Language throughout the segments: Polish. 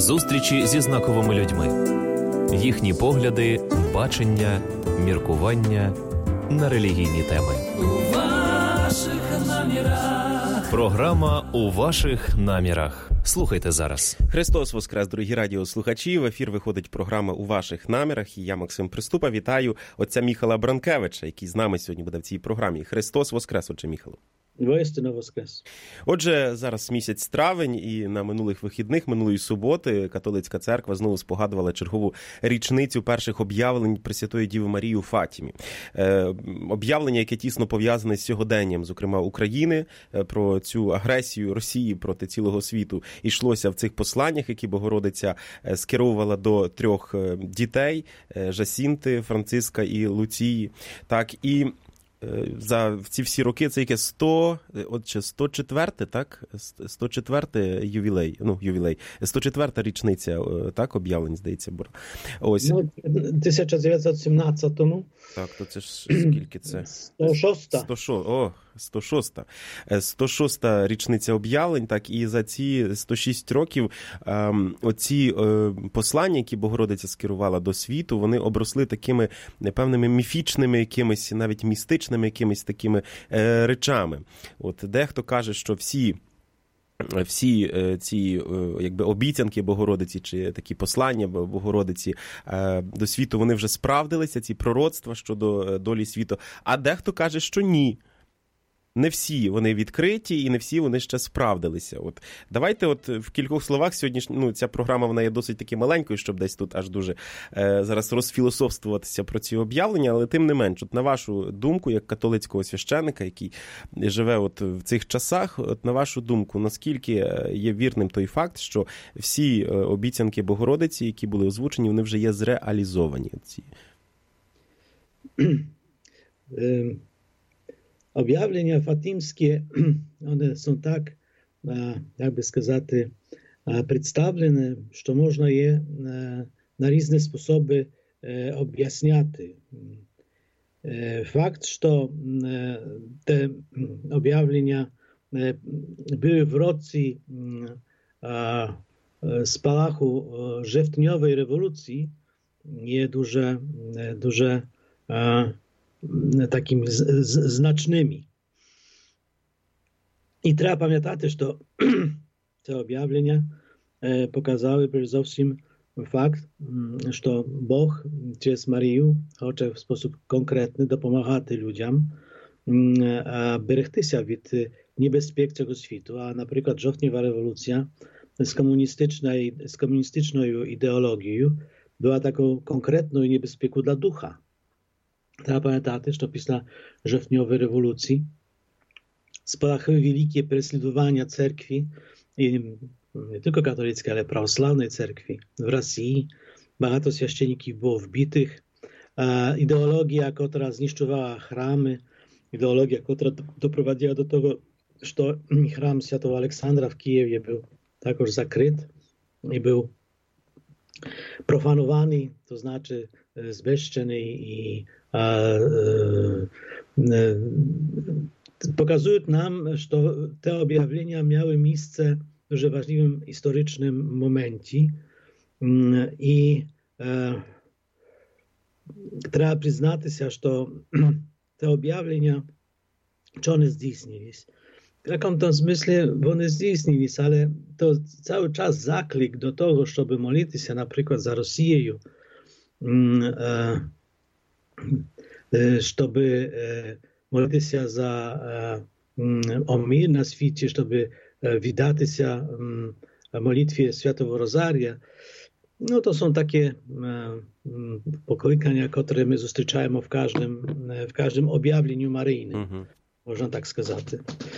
Зустрічі зі знаковими людьми. Їхні погляди, бачення, міркування на релігійні теми. У ваших намірах. Програма «У ваших намірах». Слухайте зараз. Христос воскрес, дорогі радіослухачі. В ефір виходить програма «У ваших намірах». І я, Максим Приступа, вітаю отця Міхала Бранкевича, який з нами сьогодні буде в цій програмі. Христос воскрес, отче Міхало. Воістину воскрес. Отже, зараз місяць травень, і на минулих вихідних, минулої суботи, католицька церква знову спогадувала чергову річницю перших об'явлень Пресвятої Діви Марії у Фатімі. Об'явлення, яке тісно пов'язане з сьогоденням, зокрема України, про цю агресію Росії проти цілого світу. Йшлося в цих посланнях, які Богородиця скеровувала до 3 дітей – Жасінти, Франциска і Луції. Так, і за ці всі роки, це яке 104-те, так? 104-й ювілей, 104-та річниця, так, об'явлень, здається, була. Ось. 1917-му. Так, то це ж скільки це? 106-та. 106-та річниця об'явлень, так, і за ці 106 років оці послання, які Богородиця скерувала до світу, вони обросли такими непевними міфічними якимись, навіть містичними якимись такими речами. От дехто каже, що всі ці якби обіцянки Богородиці чи такі послання Богородиці до світу, вони вже справдилися, ці пророцтва щодо долі світу, а дехто каже, що ні. Не всі вони відкриті і не всі вони ще справдилися. От давайте в кількох словах сьогодні, ця програма, вона є досить таки маленькою, щоб десь тут аж дуже зараз розфілософствуватися про ці об'явлення, але тим не менш, на вашу думку, як католицького священника, який живе в цих часах, на вашу думку, наскільки є вірним той факт, що всі обіцянки Богородиці, які були озвучені, вони вже є зреалізовані? Об'явлення фатимські, вони są так, як би сказати, представлені, що можна є на різні способи об'ясняти. Факт, що те об'явлення były w roці spalachu żywtniowej rewolucji, є дуже такими значними. І треба пам'ятати, що це об'явлення показали перш за всім факт, що Бог через Марію хоче в спосіб конкретний допомагати людям берегтися від небезпек цього світу. А, наприклад, жовтнева революція з комуністичною ідеологією була такою конкретною небезпекою для духа. Треба пам'ятати, що після жовтневої революції спалахły wielkie prześladowania cerkwi, i nie tylko katolickiej, ale prawosławnej cerkwi w Rosji. Багато священників było wbitych. Ideologia, która zniszczowała chramy, ideologia, która doprowadziła do tego, że chrám Świętego Aleksandra w Kijewie był також zakryt i był profanowany, to znaczy zbezczeny i pokazują nam, że te objawienia miały miejsce w дуже ważnym historycznym momencie i trzeba przyznać się, że te objawienia, czy one zdійснились. W jakimś смислі вони здійснились, ale to cały czas zaklик do tego, żeby modlić się na przykład za Rosję, żeby modlić się o mir na świecie, żeby wydać się modlitwie Świętego Rozaria. No to są takie poklикання, które my zустрічаємо w każdym objawieniu maryjnym, można tak сказати.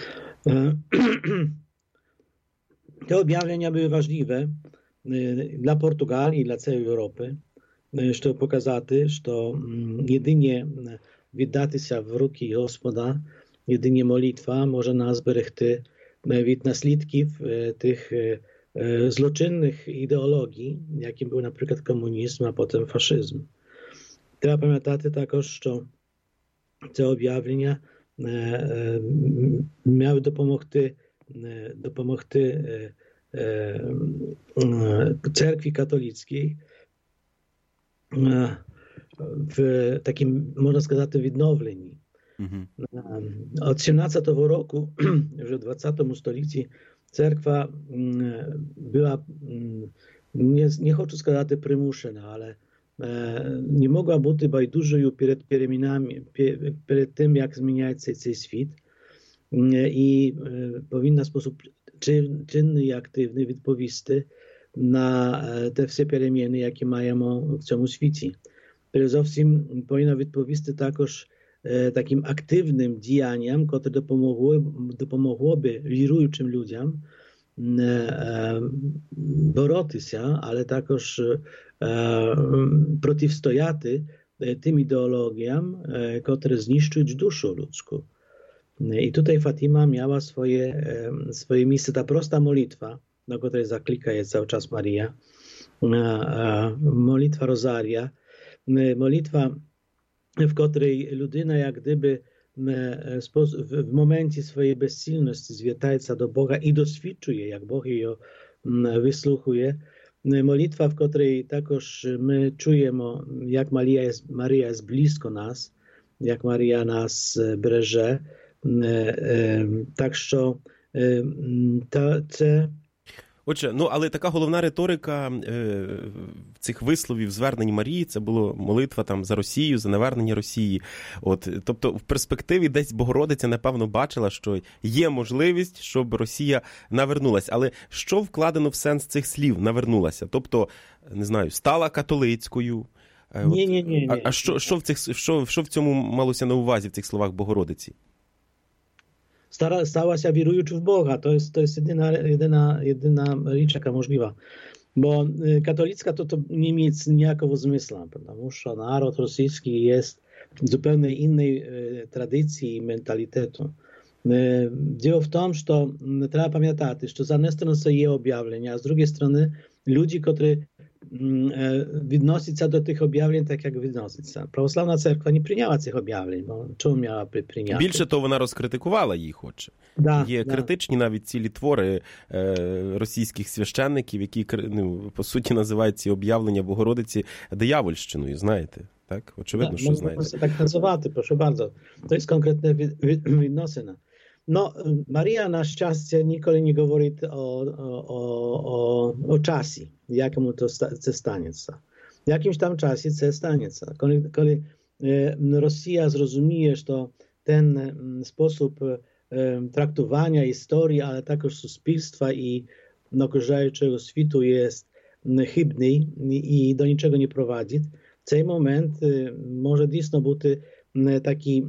Te objawienia były ważliwe dla Portugalii i dla całej Europy, żeby pokazać, że jedynie віддати się w руки Господа, jedynie modlitwa może nas берегти від наслідків tych zloczynnych ideologii, jakim był na przykład komunizm, a potem faszyzm. Trzeba pamiętać також, що te objawienia miały допомогти cerkwi katolickiej w takim, można сказати, відновленні. Od 17 roku, вже в 20 столітті, церква była, nie хочу сказати примушена, але не mogła бути байдужою перед тим, як зміняється цей світ. І повинна в спосіб чинний і активний відповісти на те всі переміни, які маємо в цьому світі. Перш за всім повинна відповісти також таким активним діянням, котре допомогло би віруючим людям боротися, але також протистояти тим ідеологіям, котре знищують душу людську. I tutaj Fatima miała swoje miejsce, ta prosta modlitwa, do której zaklika je cały czas Maria, modlitwa Rozaria, modlitwa, w której ludyna jak gdyby w momencie swojej bezsilności zwiertaється do Boga i doświadczuje, jak Bóg jej wysłuchuje. Modlitwa, w której також my czujemy, jak Maria jest blisko nas, jak Maria nas береже. Так що це... Отже, але така головна риторика цих висловів, звернень Марії, це було молитва там за Росію, за навернення Росії. Тобто в перспективі десь Богородиця, напевно, бачила, що є можливість, щоб Росія навернулася. Але що вкладено в сенс цих слів «навернулася»? Тобто, не знаю, стала католицькою? Ні. А що в цьому малося на увазі в цих словах Богородиці? Stała się wierującym w Boga. To jest jedyna rzecz, jaka możliwa. Bo katolicka to nie ma niejako zmysłu, ponieważ naród rosyjski jest zupełnie innej tradycji i mentalitetu. Dzieło w tym, że trzeba pamiętać, że z jednej strony są jej objawienia, a z drugiej strony ludzi, którzy відноситься до тих об'явлень так, як відноситься. Православна церква не прийняла цих об'явлень, бо чому мала прийняти? Більше того, вона розкритикувала їх, Є критичні навіть цілі твори російських священників, які, по суті, називають ці об'явлення Богородиці диявольщиною, знаєте? Так? Очевидно, що знаєте. Можна так називати, прошу bardzo. To jest konkretne відносина. Maria na szczęście nikogo nie mówi o czasie, jakiemu to stanie. W jakimś tam czasie to stanie. Kiedy Rosja zrozumie, że ten sposób traktowania historii, ale także społeczeństwa i okrążającego świata jest chybny i do niczego nie prowadzi, w tym moment może dійсно бути taki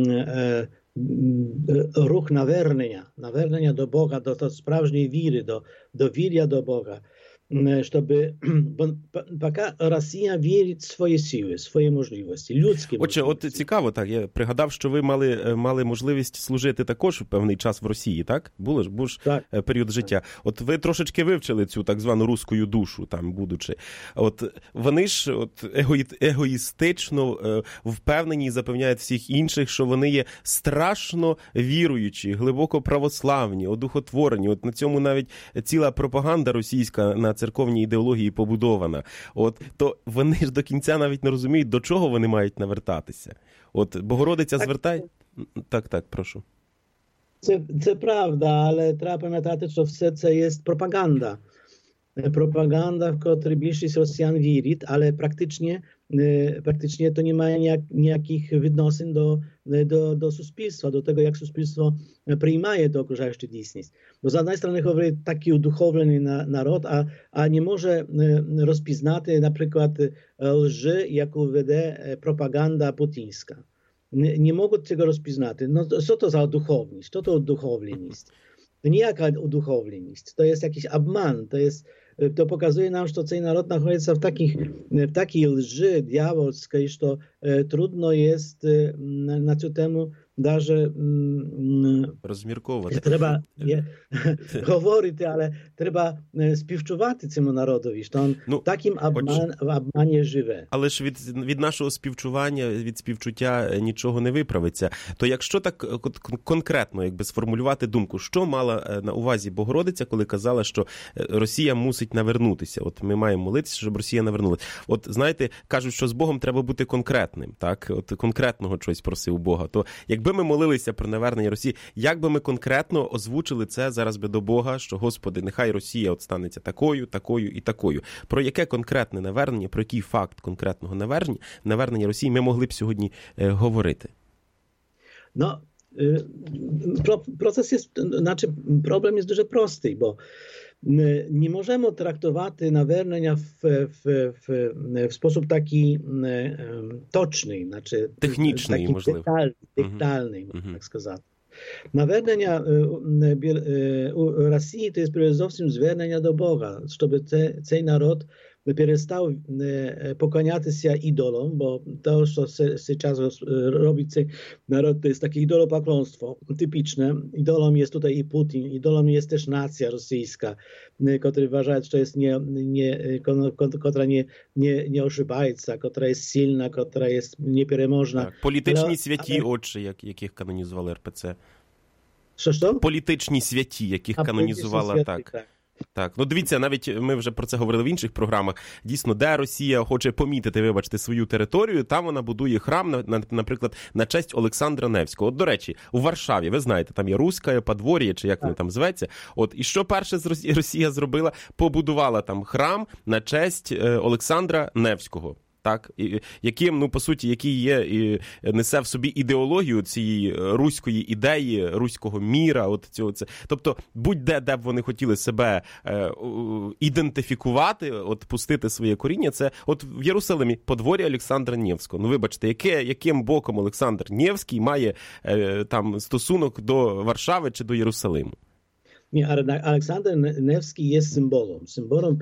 ruch naвернення do Boga, do справжньої віри, до вір'я до Бога, щоб поки Росія вірить в свої сили, свої можливості, людські можливості. Отже, цікаво, так, я пригадав, що ви мали можливість служити також певний час в Росії, так? Був ж період життя. От ви трошечки вивчили цю так звану руську душу, там, будучи. Вони ж егоїстично впевнені і запевняють всіх інших, що вони є страшно віруючі, глибоко православні, одухотворені. На цьому навіть ціла пропаганда російська на церковній ідеології побудована. То вони ж до кінця навіть не розуміють, до чого вони мають навертатися. Богородиця звертає... Так, прошу. Це правда, але треба пам'ятати, що все це є пропаганда. Propaganda, w której większość Rosjan wierzy, ale praktycznie to nie ma nijakich odnosin do społeczeństwa, do tego, jak społeczeństwo przyjmuje to okrużające rzeczywistość. Bo z jednej strony mówi taki uduchowlony naród, a nie może rozpoznać na przykład lży, jaką wede propaganda putinska. Nie mogą tego rozpoznać. No, co to za uduchowność? Co to uduchowlenie? To nie jaka uduchowlenie. To jest jakiś obman, to pokazuje nam, że ten naród znajduje się w takiej lży diabelskiej, że trudno jest na tę temu даже Розмірковувати. треба говорити, але треба співчувати цьому народові, що він таким обмані живе. Але ж від нашого співчування, від співчуття нічого не виправиться. То якщо так конкретно якби сформулювати думку, що мала на увазі Богородиця, коли казала, що Росія мусить навернутися? От ми маємо молитися, щоб Росія навернулася. От знаєте, кажуть, що з Богом треба бути конкретним, так? От конкретного чогось просив Бога. То якби ми молилися про навернення Росії, як би ми конкретно озвучили це зараз би до Бога, що, Господи, нехай Росія от станеться такою, такою і такою. Про яке конкретне навернення, про який факт конкретного навернення Росії ми могли б сьогодні говорити? No, proces jest, znaczy problem jest дуже простий, bo nie możemy traktować nawernienia w sposób taki toczny, znaczy techniczny, taki możliwe. Detalny, można tak сказати. Навернення Росії – to jest przede wszystkim zвернення до Бога, щоб цей народ перестав поклонятися ідолам, бо to, що зараз робить цей народ, to jest takie idolopakłonstwo typiczne. Idolą jest tutaj i Putin, idolą jest też nacja rosyjska, która uważa, że to jest która nie ошибається, która jest silna, która jest nieperemożna. Так, політичні святі отче, яких канонізували РПЦ. Що? Політичні святі, яких канонізувала, так. Так, ну дивіться, навіть ми вже про це говорили в інших програмах. Дійсно, де Росія хоче помітити, вибачте, свою територію, там вона будує храм, наприклад, на честь Олександра Невського. От, до речі, у Варшаві, ви знаєте, там є Руське подвор'я, чи як воно там зветься. От, і що перше Росія зробила? Побудувала там храм на честь Олександра Невського. Так, яким, ну, по суті, який є і несе в собі ідеологію цієї руської ідеї, руського міра, от цього це. Тобто, будь-де, де б вони хотіли себе ідентифікувати, от пустити своє коріння, це от в Єрусалимі подвор'я Олександра Невського. Ну, вибачте, яким боком Олександр Невський має там стосунок до Варшави чи до Єрусалиму? Ні, Олександр Невський є символом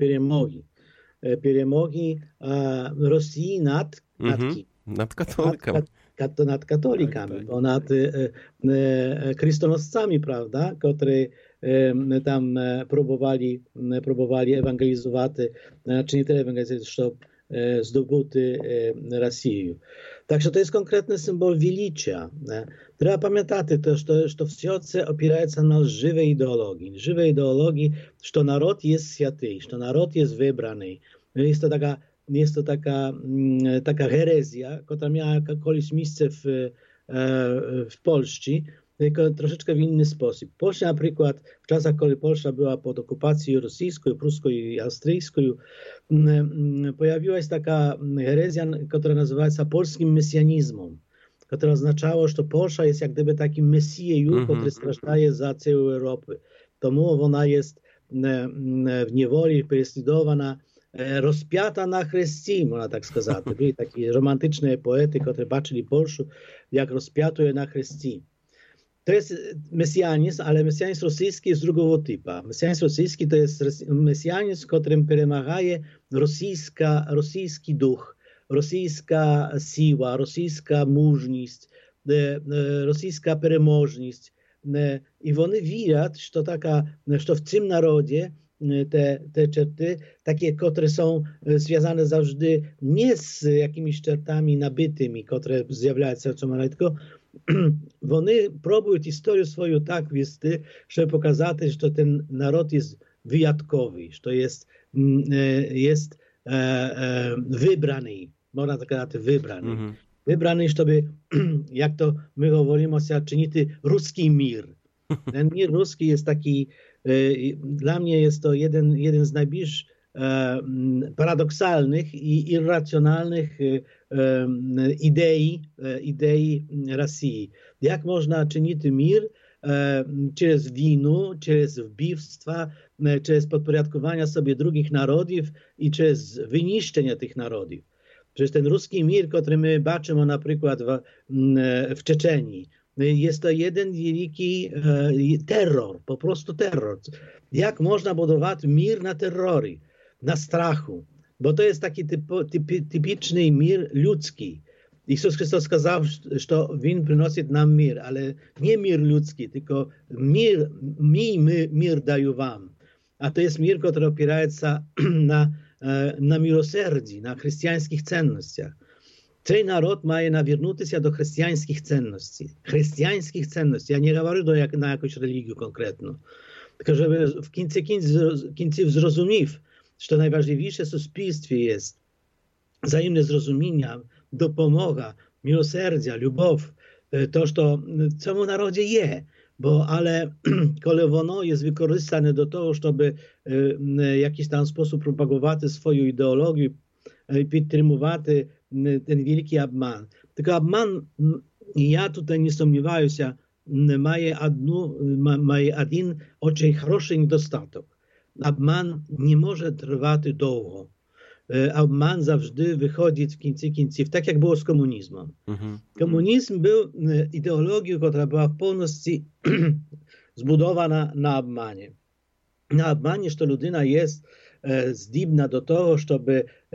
перемоги Росії над католиками. Nad katolikami, bo nad chrystonoscami, prawda, którzy tam próbowali ewangelizować, czy nie tyle ewangelizować, żeby zdobyć Rosję. Także to jest konkretny symbol величия. Trzeba pamiętać też, że wszystko opiera się na żywej ideologii, że naród jest święty, że naród jest wybrany. Jest to taka herezja, która miała kiedyś miejsce w Polsce, tylko troszeczkę w inny sposób. Polska na przykład w czasach, kiedy Polska była pod okupacją rosyjską, pruską i austryjską, pojawiła się taka herezja, która nazywała się polskim mesjanizmem, która oznaczało, że Polska jest jak gdyby takim mesją, który strażdaje za całą Europę. Tomu ona jest w niewoli prześladowana, rozpiata na chrystii, można tak сказати. Byli takie romantyczne poety, które patrzyli Polskę, jak rozpiatuje na chrystii. To jest mesjanizm, ale mesjanizm rosyjski jest drugiego typu. Mesjanizm rosyjski to jest mesjanizm, w którym przemagaje rosyjski duch, rosyjska siła, rosyjska mужність, rosyjska переможність. I oni widzą, że w tym narodzie te czerty, takie, które są związane zawsze nie z jakimiś czertami nabytymi, które zjawiają się tylko oni próbują historię swoją tak wieść, żeby pokazać, że ten naród jest wyjątkowy, że jest wybrany, można tak powiedzieć, wybrany. Wybrany, żeby, jak to my mówimy, czynić ruski mir. Ten mir ruski jest taki, dla mnie jest to jeden z najbardziej paradoksalnych i irracjonalnych idei Rosji. Jak można czynić mir przez wojnę, przez wbivstwa, przez podporządkowanie sobie drugich narodów i przez wyniszczenie tych narodów. Przecież ten ruski mir, który my baczymy na przykład w Czeczenii, jest to jeden wielki terror, po prostu terror. Jak można budować mir na terrory, na strachu? Bo to jest taki typiczny mir ludzki. Ісус Христос сказав, що Він приносить нам мир, але не мир людський, tylko мій мир даю вам. А то jest мир, который опирається на милосерді, на християнських цінностях. Цей народ має навернутися до християнських цінностей. Християнських цінностей. Я не говорю на якусь релігію конкретно. Tylko żeby w końcu zrozumiał, że najważniejsze w suspilstwie jest wzajemne zrozumienia, dopomoga, miłosierdzia, любов, to, co w całym narodzie jest. Ale kiedy ono jest wykorzystane do tego, żeby w jakiś tam sposób propagować swoją ideologię i podtrzymywać ten wielki obman. Tylko obman, ja tutaj nie сумніваю się, має один дуже хороший недостаток. Обман не може тривати довго. Обман завжди виходить в кінці кінців, так як було з комунізмом. Комунізм був ідеологією, яка була в повністю збудована на обмані. На обмані, що людина є здібна до того, щоб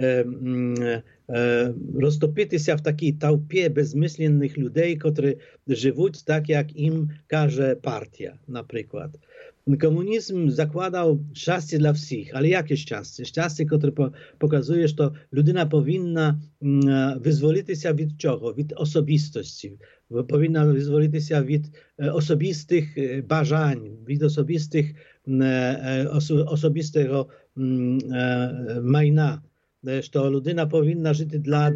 розтопитися в такій толпі безмисленних людей, які живуть так, як їм каже партія, наприклад. Komunizm zakładał szczęście dla wszystkich, ale jakie szczęście? Szczęście, które pokazuje, że ludyna powinna wyzwolić się od czego? Od osobistości. Powinna wyzwolić się od osobistych bażań, od osobistego majna. Że ludyna powinna żyć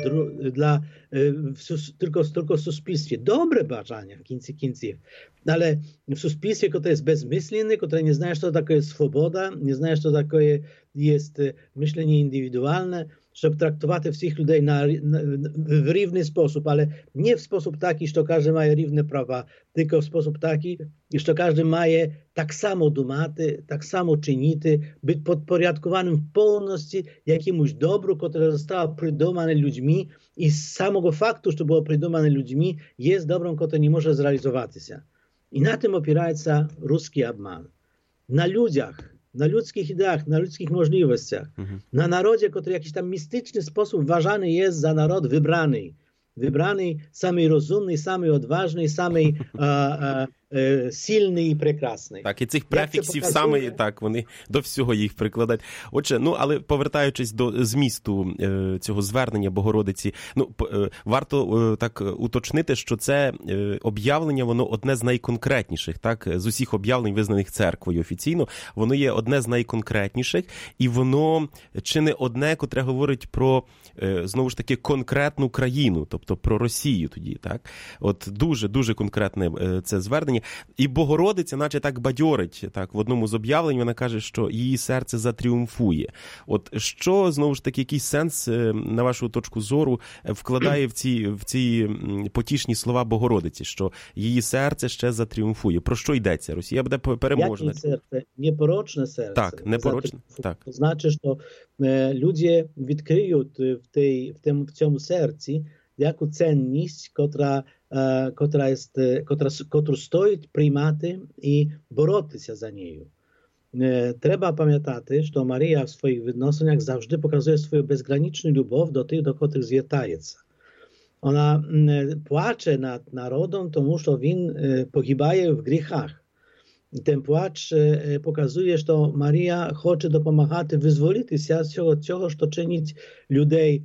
tylko w suspilstwie. Dobre bażania w końcu końców. Ale w suspilstwie, które jest bezmyślne, które nie znaje, co to jest swoboda, nie znaje, co to jest myślenie indywidualne, żeby traktować wszystkich ludzi w równy sposób, ale nie w sposób taki, że każdy ma równe prawa, tylko w sposób taki, że każdy ma tak samo dumać, tak samo czynić, być podporządkowanym w pełności jakiemuś dobru, które zostało prydumane ludźmi i z samego faktu, że było prydumane ludźmi, jest dobrem, które nie może zrealizować się. I na tym opiera się ruski obman. Na ludziach, na ludzkich ideach, na ludzkich możliwościach, na narodzie, który w jakiś tam mistyczny sposób uważany jest za naród wybrany. Wybrany, samej rozumny, samej odważny, samej сильний і прекрасний. Так, і цих префіксів саме так, вони до всього їх прикладають. Отже, але повертаючись до змісту цього звернення Богородиці, варто так уточнити, що це об'явлення, воно одне з найконкретніших, так, з усіх об'явлень, визнаних церквою офіційно, воно є одне з найконкретніших, і воно чи не одне, котре говорить про, знову ж таки, конкретну країну, тобто про Росію тоді, так? От дуже конкретне це звернення. І Богородиця, наче так бадьорить, так, в одному з об'явлень вона каже, що її серце затріумфує. От що, знову ж таки, якийсь сенс, на вашу точку зору, вкладає в ці потішні слова Богородиці, що її серце ще затріумфує? Про що йдеться? Росія буде переможна. Яке серце? Непорочне серце. Так, непорочне. Так. Значить, що люди відкриють в цьому серці яку цінність, котру стоїть приймати і боротися за нею. Треба пам'ятати, що Марія в своїх відносинах завжди показує свою безграничну любов до тих, до котрих звертається. Вона плаче над народом, тому що він погибає в гріхах. Ten płacz pokazuje, że Maria chce dopomagać wyzwolić się z tego, co czynić ludzi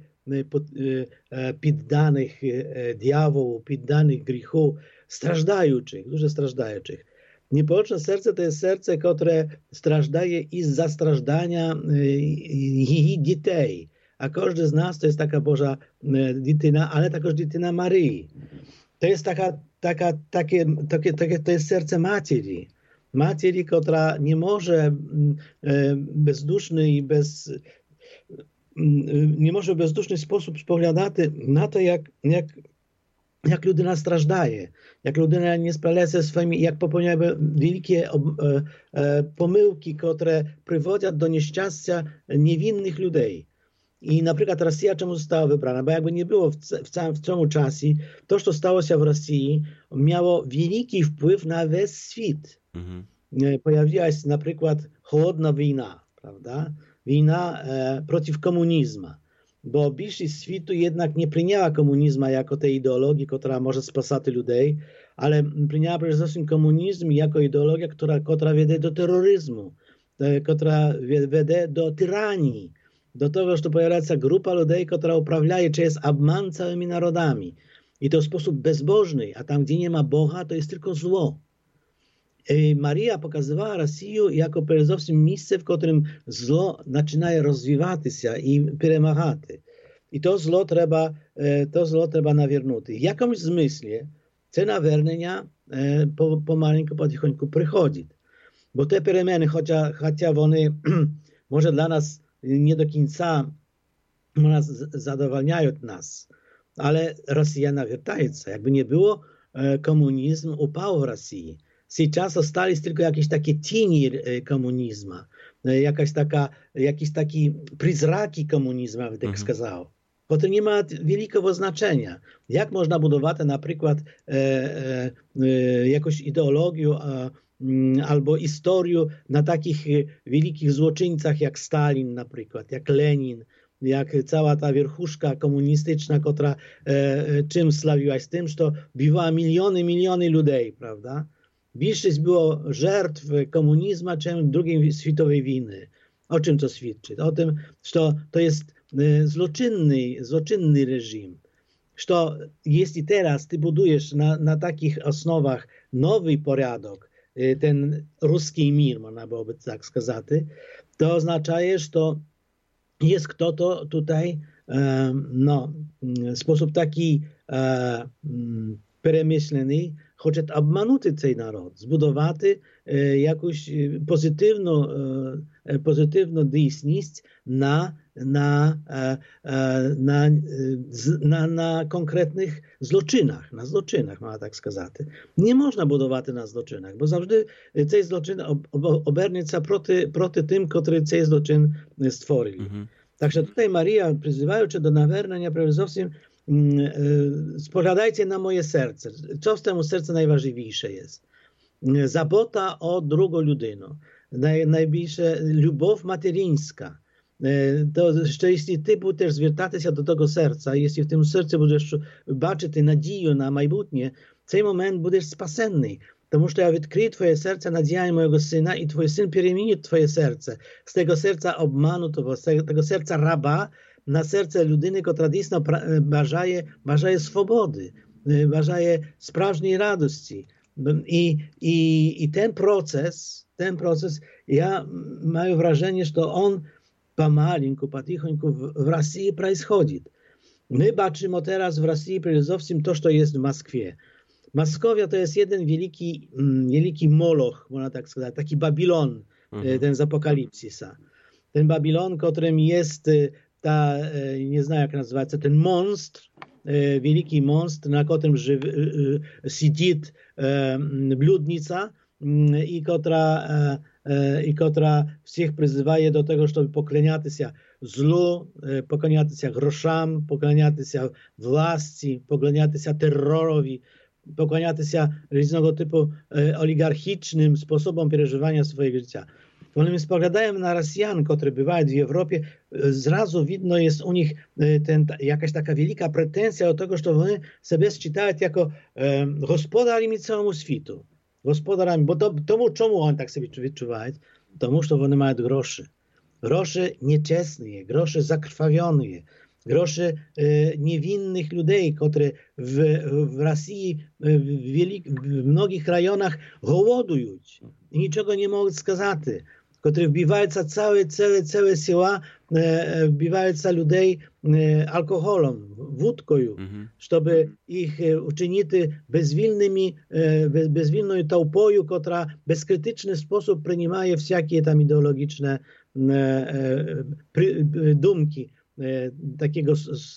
підданих дьяволу, підданих гріху, страждаючих, дуже страждаючих. Непорочне серце – це серце, яке страждає із-за страждання її дітей. А кожен з нас – це така Божа дитина, але також дитина Марії. Це є серце матері. Матері, яка не може бездушний і nie może w bezduszny sposób spoglądać na to, jak ludyna stраждає, jak ludyna nie sprawia ze swoimi, jak popełnia wielkie pomyłki, które prowodzą do nieszczęścia niewinnych ludzi. I na przykład Rosja czemu została wybrana? Bo jakby nie było w całym czasie, to, co stało się w Rosji, miało wielki wpływ na cały świat. Pojawiła się na przykład chłodna wojna, prawda? Wojna przeciw komunizmu. bo bільшість світу jednak nie прийняла комунізму як tej ідеології, яка може спасати людей, але прийняла перш за все комунізм як ідеологія, яка веде до тероризму, яка веде до тиранії, do tego, że pojawia się grupa ludzi, która uprawiaje przez obman całymi narodami. I to w sposób bezbożny, a tam, gdzie nie ma Boga, to jest tylko zło. I Maria pokazywała Rosję jako przede wszystkim miejsce, w którym zło zaczyna rozwijać się i przemagać. I to zło trzeba nawiernuć. W jakimś zmyśle te nawiernienia pomalinku, potichonьку przychodzi. Bo te przemiany, chociaż one może dla nas nie do końca zadowalniają nas, ale Rosja nawiertaje się. Jakby nie było, komunizm upadł w Rosji. Сейчас остались tylko jakieś takie cienie komunizmu, jakieś takie przyzraki komunizmu, bym tak сказал. Potem nie ma wielkiego znaczenia. Jak można budować na przykład jakąś ideologię albo historię na takich wielkich złoczyńcach jak Stalin na przykład, jak Lenin, jak cała ta wierchuszka komunistyczna, która czym slawiła z tym, że biła miliony ludzi, prawda? Większość było żertw komunizmu, czym II światowej wojny. O czym to świadczy? O tym, że to jest zloczynny reżim. Że jeśli teraz ty budujesz na takich osnowach nowy porządek, ten ruski mir, można byłoby tak сказать, to oznacza, że to jest kto to tutaj w sposób taki przemyślany, chce obmanuć ten naród, zbudować jakąś pozytywną dejsność na konkretnych zloczynach, można tak сказать. Nie można budować na zloczynach, bo zawsze ten zloczyn obernie się proti tym, którzy ten zloczyn stworzyli. Także tutaj Maria, przyzywając do nawernenia, przede wszystkim spoglądajcie na moje serce. Co w temu sercu najważniejsze jest? Zabota o drugą ludzinę. Najbliższe любов материнська. To jeśli ty będziesz zwracać się do tego serca, jeśli w tym sercu będziesz baczyć nadzieję na майбутнє, w ten moment będziesz spasenny. Тому що я відкрию твоє серце на діяння мого сина, і твій син перемінить твоє серце. З tego serca обманутого, з tego serca раба, na serce людини, яка дійсно бажає свободи, бажає справжньої радості. I ten proces, ja mam wrażenie, że on pomalinku, potichonьку w Rosji происходит. My baczymy teraz w Rosji przede wszystkim to, co jest w Moskwie. Moskowia to jest jeden wielki moloch, można tak сказать, taki Babilon, ten z Apokalipsisa. Ten Babilon, którym jest nie znam jak nazywać się, ten monstr, wielki monstr, na którym siedzi bludnica i która wszystkich przyzywa do tego, żeby poklaniać się zlu, poklaniać się groszam, poklaniać się władzy, poklaniać się terrorowi, poklaniać się różnego typu oligarchicznym sposobom przeżywania swojego życia. Kiedy my spoglądamy na Rosjan, którzy bywają w Europie, zrazu widno jest u nich jakaś taka wielka pretensja do tego, że oni sobie считаją jako gospodarami całemu światu. Gospodarami, bo czemu oni tak sobie odczuwają? Тому, że oni mają grosze. Grosze nieczesne, grosze zakrwawione, grosze niewinnych ludzi, którzy w Rosji w mnogich rejonach głodują i niczego nie mogą сказать, którzy wbiwają całe siła, wbiwają ludzi alkoholem, wódką, żeby ich uczynić bezwilną tałpą, która w bezkrytyczny sposób przyjmuje wszelkie tam ideologiczne dumki takiego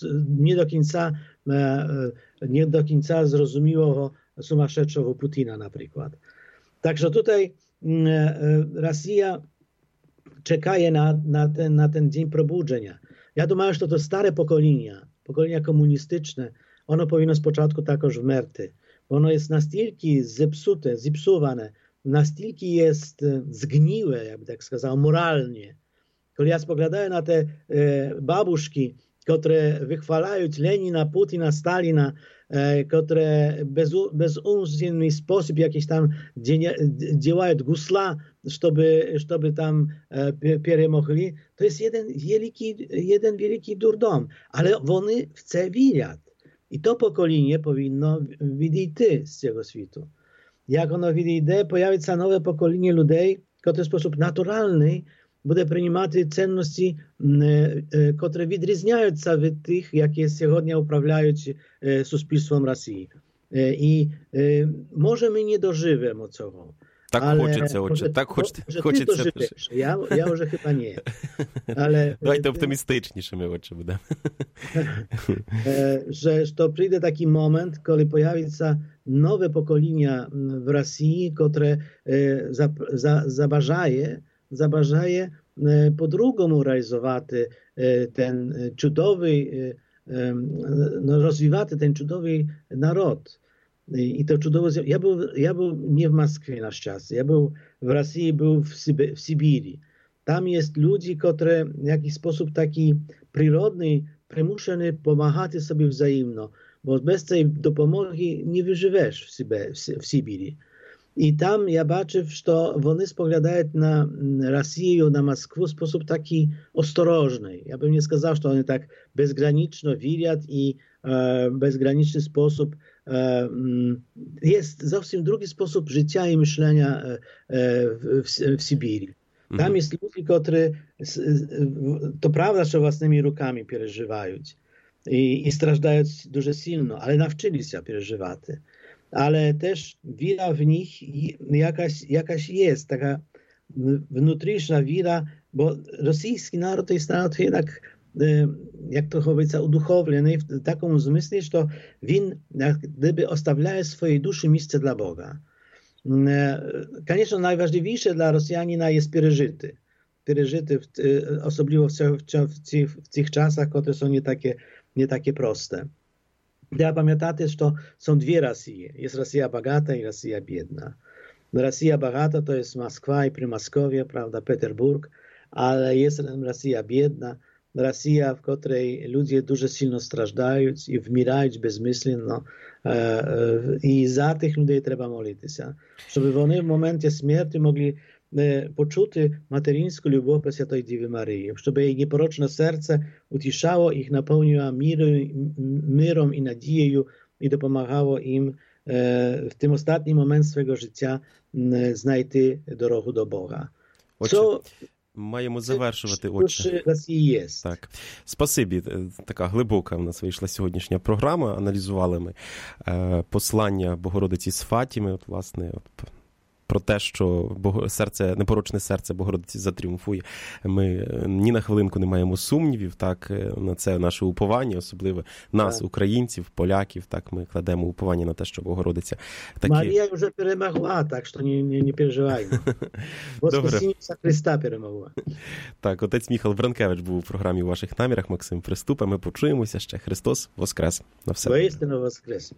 nie do końca zrozumiałego sumaszedszego Putina na przykład. Także tutaj Rosja czeka na ten dzień probudzenia. Ja думаю, że to stare pokolenia komunistyczne, ono powinno z początku takoż wmerty. Ono jest настільки zepsuwane, настільки jest zgniłe, jakby tak сказал, moralnie. Kiedy ja spoglądałem na te babuszki, które wychwalają Lenina, Putina, Stalina, które bezumowny sposób jakiś tam działają gusla, żeby tam перемогли, to jest jeden wielki durdom, ale one chce wierzyć. I to pokolenie powinno widzieć z tego świata. Jak ono widzi, pojawi się nowe pokolenie ludzi, które w sposób naturalny буде приймати цінності, котрі відрізняються від тих, які сьогодні управляють суспільством Росії. І може ми не доживемо цього. Так але, хочеться, отже, так хочеться. Ти доживеш, я вже хіба ні. Але, давайте оптимістичнішими, отже, будемо. Що прийде такий момент, коли появиться нове покоління в Росії, котре забажає по-другому реалізувати розвивати ten чудовий народ. I to cudowne. Ja był nie w Moskwie na szczęście. Ja był w Rosji, był w Syberii. Tam jest ludzi, którzy w jakiś sposób taki przyrodny, przymuszeni pomagać sobie wzajemno, bo bez tej dopomogi nie wyżyjesz w Syberii. I tam ja baczę, że one spoglądają na Rosję, na Moskwę w sposób taki ostrożny. Ja bym nie сказав, że one tak bezgraniczno wierzą i bezgraniczny sposób. Jest zupełnie drugi sposób życia i myślenia w Syberii. Tam jest ludzie, którzy to prawda, że własnymi rukami przeżywają i strażdają дуже silno, ale nauczyli się przeżywać. Ale też wiara w nich jakaś jest, taka wewnętrzna wiara, bo rosyjski naród to jest naród jednak, jak to powiedzieć, uduchowlony w takim zmysle, że on jak gdyby zostawia swojej duszy miejsce dla Boga. Koniecznie najważniejsze dla Rosjanina jest przeżyty, osobliwie w tych czasach, które są nie takie proste. Trzeba pamiętać, że są dwie Rosje. Jest Rosja bogata i Rosja biedna. Rosja bogata to jest Moskwa i Przymoskowie, prawda, Peterburg, ale jest Rosja biedna, Rosja, w której ludzie дуже silno strażdają i wymierają bezmyślnie. I za tych ludzi trzeba modlić się, żeby oni w momencie śmierci mogli poczuć materińską любов Prесвятої Dziewy Maryi, żeby jej nieporoczne serce uciszało ich, napełniło mirem i nadzieją i dopomagało im w tym ostatnim momencie swojego życia znaleźć drogę do Boga. Co маємо завершувати, отче. Так. Спасибі. Така глибока в нас вийшла сьогоднішня програма. Аналізували ми послання Богородиці з Фатіми, от, власне, про те, що непорочне серце Богородиці затріумфує. Ми ні на хвилинку не маємо сумнівів, так, на це наше уповання, особливо нас, українців, поляків, так, ми кладемо уповання на те, що Богородиця такі... Марія вже перемогла, так що не переживаємо. Воскресіння Христа перемогла. Так, отець Міхал Вранкевич був у програмі «У ваших намірах», Максим Приступа. Ми почуємося ще. Христос воскрес. На все. Воістину воскрес.